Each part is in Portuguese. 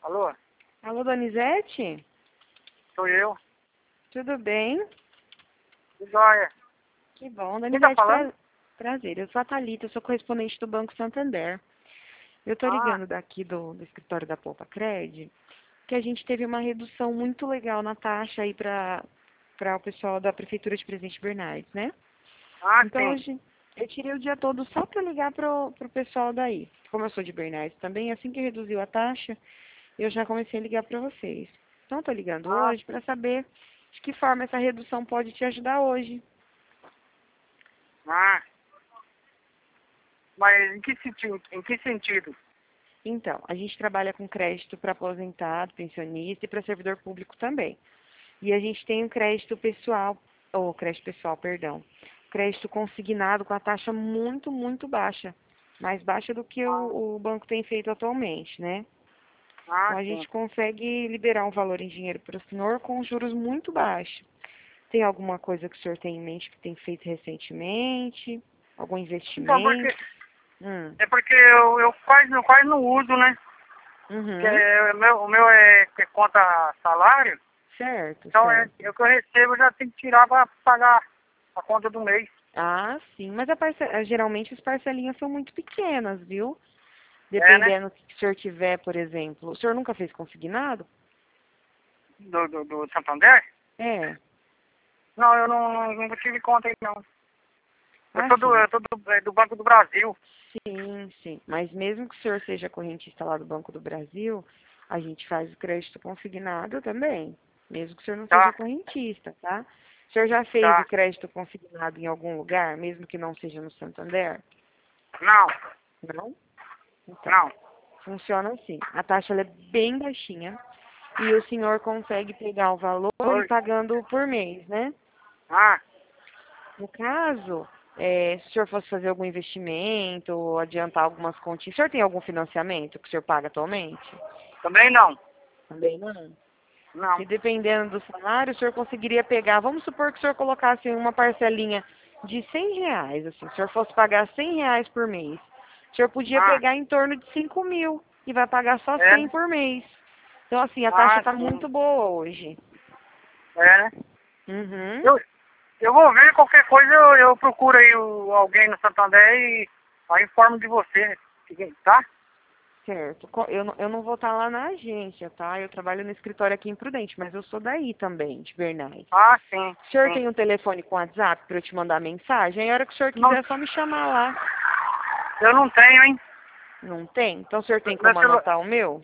Alô? Alô, Donizete? Sou eu. Tudo bem? Que joia. Que bom, Quem tá Donizete. falando? Prazer, eu sou a Thalita, eu sou correspondente do Banco Santander. Eu tô Ah, ligando daqui do escritório da Poupa Cred, que a gente teve uma redução muito legal na taxa aí para o pessoal da Prefeitura de Presidente Bernardes, né? Então sim. hoje eu tirei o dia todo só para ligar pro pessoal daí. Como eu sou de Bernardes também, assim que reduziu a taxa, eu já comecei a ligar para vocês. Então tô ligando Ah, hoje para saber de que forma essa redução pode te ajudar hoje. ah. Mas em que sentido? Em que sentido? Então, a gente trabalha com crédito para aposentado, pensionista e para servidor público também. E a gente tem um crédito pessoal, perdão, crédito consignado com a taxa muito, muito baixa, mais baixa do que Ah, o banco tem feito atualmente, né? Então a sim. gente consegue liberar um valor em dinheiro para o senhor com juros muito baixos. Tem alguma coisa que o senhor tem em mente que tem feito recentemente? Algum Então, investimento? é porque eu quase não uso, né? Que Uhum. o meu é que conta salário, Certo, então certo. o que eu recebo eu já tenho que tirar para pagar a conta do mês. Ah, sim, mas geralmente as parcelinhas são muito pequenas, viu? É, né? Dependendo do que o senhor tiver, por exemplo. O senhor nunca fez consignado? Do Santander? É. Não, eu nunca tive conta aí, não. Ah, sim. Eu tô do Banco do Brasil. Sim, sim. Mas mesmo que o senhor seja correntista lá do Banco do Brasil, a gente faz o crédito consignado também. Mesmo que o senhor não seja Tá, correntista, tá? O senhor já fez o tá. crédito consignado em algum lugar, mesmo que não seja no Santander? Não, Não? Então, não. funciona assim. A taxa ela é bem baixinha e o senhor consegue pegar o valor e Oi. pagando por mês, né? Ah, No caso, se o senhor fosse fazer algum investimento ou adiantar algumas continhas, o senhor tem algum financiamento que o senhor paga atualmente? também não. Também não. Não. Que dependendo do salário, o senhor conseguiria pegar, vamos supor que o senhor colocasse uma parcelinha de R$ 100, assim, se o senhor fosse pagar R$ 100 por mês, o senhor podia Ah, pegar em torno de 5.000 e vai pagar só é, 100 né? por mês. Então, assim, a taxa Ah, está sim. muito boa hoje. É, né? Uhum. Eu, eu vou ver qualquer coisa, eu procuro aí alguém no Santander e aí informo de você, tá? Certo. Eu não vou estar lá na agência, tá? Eu trabalho no escritório aqui em Prudente, mas eu sou daí também, de Bernardes. Ah, sim, O senhor sim. tem um telefone com WhatsApp para eu te mandar mensagem? Aí, a hora que o senhor Não, quiser, é só me chamar lá. eu não tenho, hein? Não tem? Então, o senhor tem Meu como celu... anotar o meu?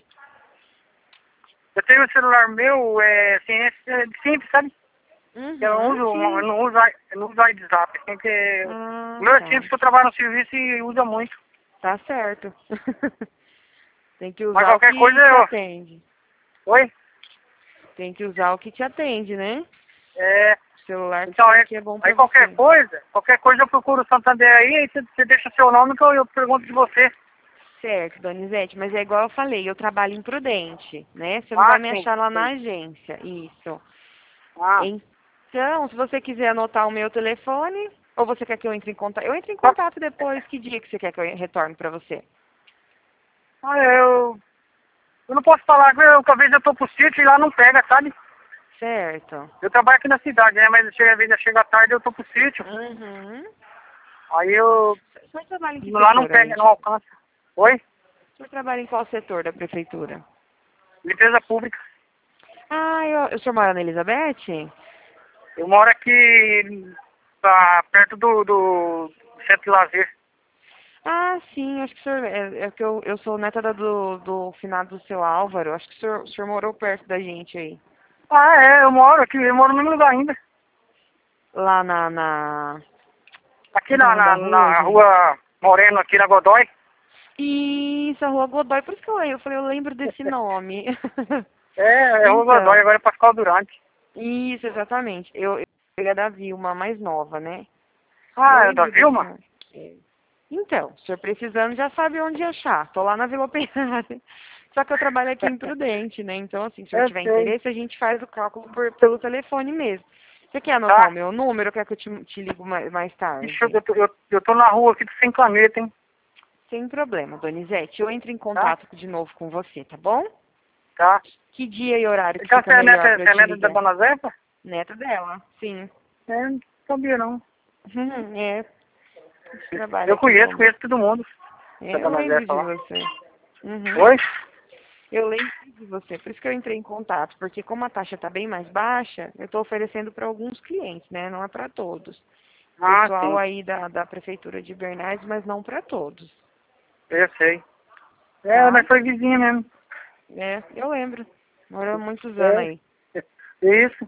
Eu tenho um celular meu, assim, é simples, sabe? Uhum, sim. Eu não uso WhatsApp. Tem que... O Ah, meu é tá. simples, que eu trabalho no serviço e usa muito. Tá certo. Tem que Mas usar o qualquer coisa que te eu... atende. Oi? Tem que usar o que te atende, né? É... O celular Então, que é bom aí pra você. qualquer coisa eu procuro o Santander aí você deixa seu nome que eu pergunto de você. Certo, Donizete, mas é igual eu falei, eu trabalho em Prudente, né? Você não vai Ah, me sim, achar lá na sim. agência. Isso. Ah, Então, se você quiser anotar o meu telefone, ou você quer que eu entre em contato? Eu entro em só, contato depois. Que dia que você quer que eu retorne pra você? ah, eu não posso falar que às vezes eu tô pro sítio e lá não pega, sabe? Certo. Eu trabalho aqui na cidade, né? Mas às vezes chega tarde eu tô pro sítio. Uhum. Aí O senhor trabalha em que lá não setor pega, aí? não alcança. Oi? O senhor trabalha em qual setor da prefeitura? Limpeza pública. Ah, o senhor mora na Elizabeth? Eu moro aqui perto do centro de lazer. Ah, sim, acho que o senhor. É que eu sou neta do finado do seu Álvaro. Acho que o senhor morou perto da gente aí. Ah, é, eu moro aqui, eu moro no mesmo lugar ainda. Lá na. Aqui Como que é o nome da rua, na gente? rua Moreno, aqui na Godoy. Isso, a Rua Godoy, por isso que eu falei, eu lembro desse nome. É rua Godoy, Então, agora é Pascoal Durante. isso, exatamente. Eu é da Vilma, mais nova, né? E eu Ah, é da lembro do Vilma? senhor. É. Então, o senhor precisando já sabe onde achar. Tô lá na Vila Operária. Só que eu trabalho aqui em Prudente, né? Então, assim, se o senhor Eu tiver sei. interesse, a gente faz o cálculo pelo telefone mesmo. Você quer anotar o Tá. meu número ou quer que eu te ligo mais Ixi, tarde? eu tô na rua aqui do Sem Caneta, hein? Sem problema, Donizete. Eu entro em Tá? contato de novo com você, tá bom? Tá. Que dia e horário que Então fica você é melhor neta, pra você eu é te neta da ligar? Dona Zefa? Neta dela, sim. É, não sabia não. É, a gente trabalha Eu aqui junto. conheço todo mundo da Eu Dona lembro Zefa de lá. você. Oi? Eu lembro de você, por isso que eu entrei em contato, porque como a taxa está bem mais baixa, eu estou oferecendo para alguns clientes, né? Não é para todos. Ah, Pessoal sim. aí da Prefeitura de Bernardes, mas não para todos, Eu sei. É, tá? nós foi vizinha mesmo. É, eu lembro. Morou muitos anos É. aí. Isso.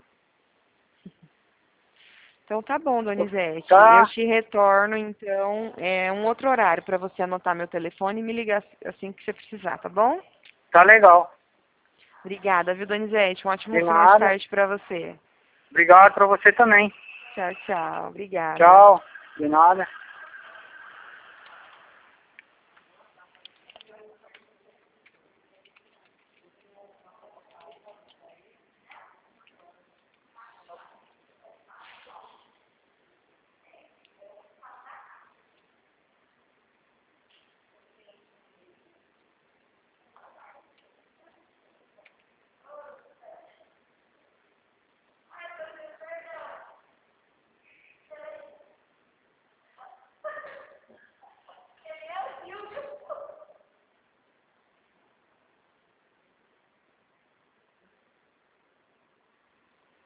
Então tá bom, Donizete. Eu Tá. te retorno, então, um outro horário para você anotar meu telefone e me ligar assim que você precisar, tá bom? Tá legal. Obrigada, viu, Donizete? Um ótimo De final de nada. tarde para você. Obrigado pra você também. Tchau, tchau. Obrigada. Tchau. De nada.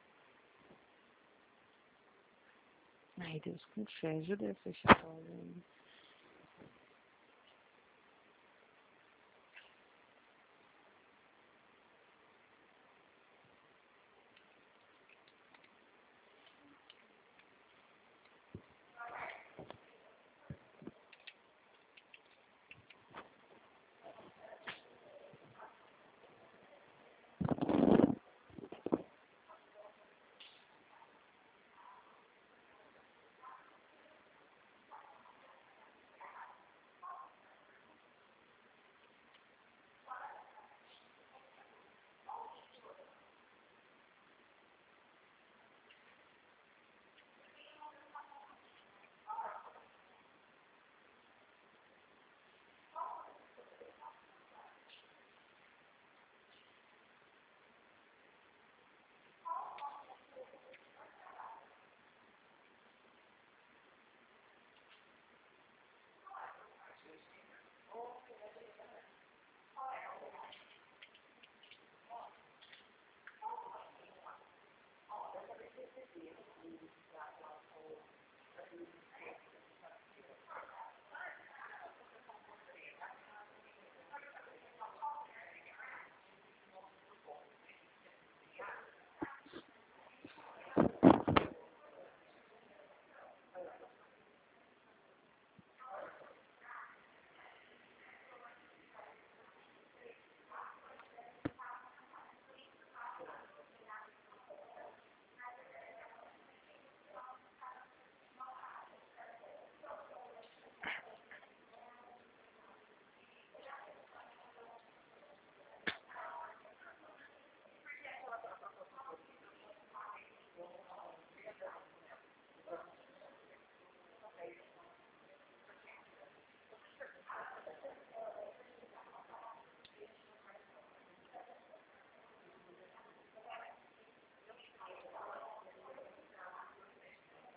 Ai, Deus, como que você ajuda a fechar a